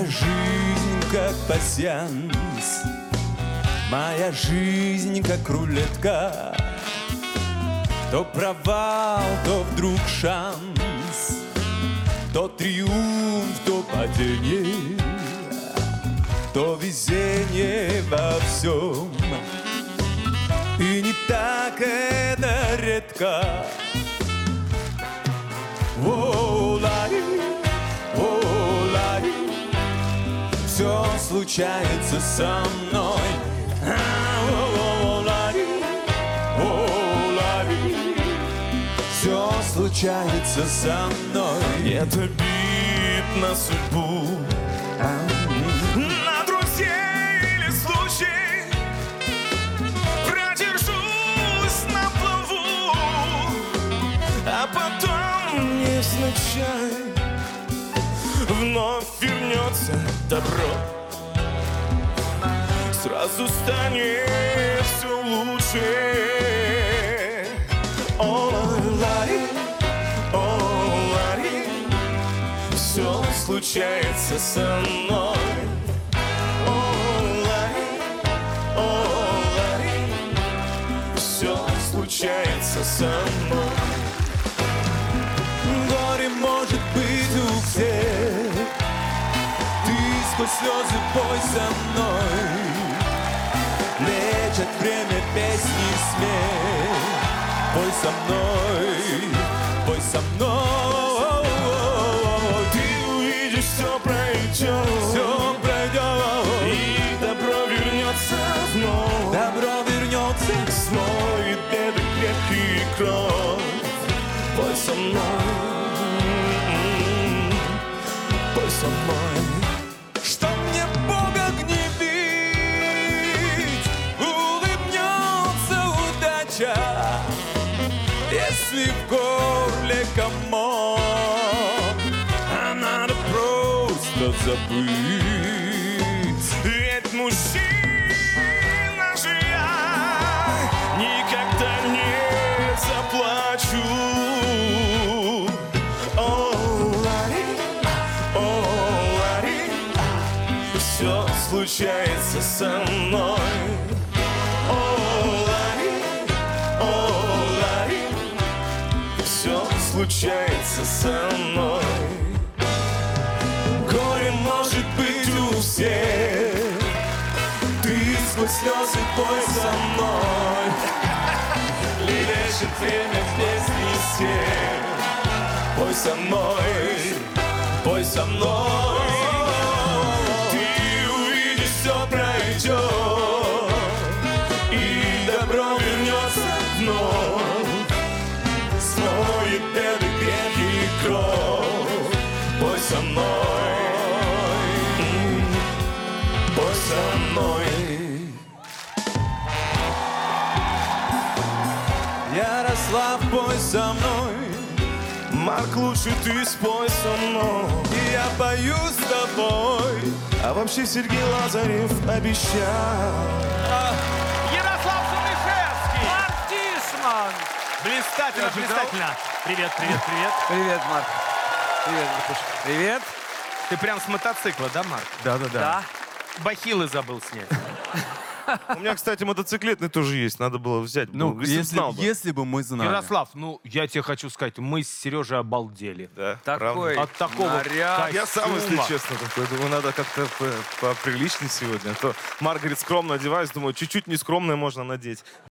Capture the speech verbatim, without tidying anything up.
Моя жизнь как пасьянс, моя жизнь как рулетка. То провал, то вдруг шанс, то триумф, то падение, то везение во всем. И не так это редко. О-лари, о-лари, все случается со мной. О-лари, о-лари, все случается со мной. Это бит на судьбу, на друзей или случай. Продержусь на плаву, а потом невзначай вновь вернется добро. Сразу станет все лучше. О-лари, о-лари, все случается со мной. О-лари, о-лари, все случается со мной. Горе может быть у всех, ты сквозь слезы пой со мной. Лечат время песни и смех. Пой со мной, пой со мной. Ты увидишь, все пройдет, Все пройдет, и добро вернется вновь. добро вернется. Смоет беды, крепкий кровь. Пой со мной, пой со мной. Что мне Бога гневить, улыбнется удача, если в горле комок, а надо просто забыть. Ведь мужчина же я никогда не заплачу. О-лари, о-лари, все случается со мной. О-лари, о-лари, все случается со мной. Горе может быть у всех, ты сквозь слезы пой со мной. Лечит время в песни всех. Пой со мной, пой со мной. Ты увидишь, все пройдет, и добро вернется вновь. Смоет беды, грех и кровь. Пой со мной, пой со мной. Ярослав, пой со мной, Марк, лучше ты спой со мной. и я пою с тобой. А вообще Сергей Лазарев обещал. Ярослав Сумишевский! Марк Тишман! Блистательно, блистательно! Привет, привет, привет. Привет, Марк. Привет, Маркуш. Привет. Ты прям с мотоцикла, да, Марк? Да-да-да. Да. Бахилы забыл снять. У меня, кстати, мотоциклетный тоже есть. Надо было взять. Ну, если, б если, знал бы. если бы мы знали. Ярослав, ну, я тебе хочу сказать, мы с Сережей обалдели. Да, Такой правда. От такого наряд. Я сам, если костюма. честно, такой, думаю, надо как-то по- поприличнее сегодня. А то Марк говорит, скромно одеваюсь. Думаю, чуть-чуть нескромное можно надеть.